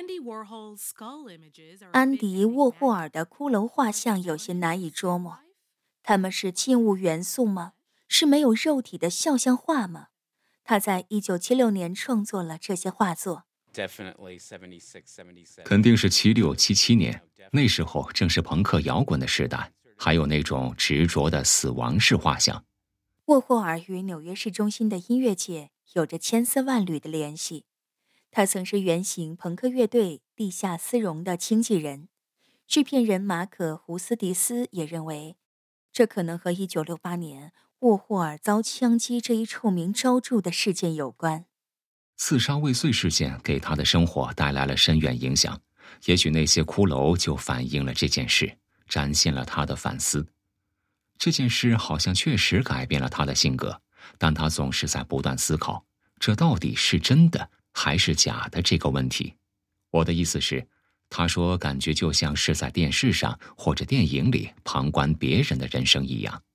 安迪·沃霍尔的骷髅画像有些难以捉摸，他们是静物元素吗？是没有肉体的肖像画吗？他在1976年创作了这些画作。 肯定是76、77年，那时候正是朋克摇滚的时代，还有那种执着的死亡式画像。 沃霍尔与纽约市中心的音乐界有着千丝万缕的联系。他曾是原型朋克乐队地下丝绒的经纪人。制片人马可·胡斯迪斯也认为，这可能和1968年沃霍尔遭枪击这一臭名昭著的事件有关。 刺杀未遂事件给他的生活带来了深远影响，也许那些骷髅就反映了这件事，展现了他的反思。这件事好像确实改变了他的性格，但他总是在不断思考，这到底是真的还是假的这个问题。我的意思是，他说感觉就像是在电视上或者电影里旁观别人的人生一样。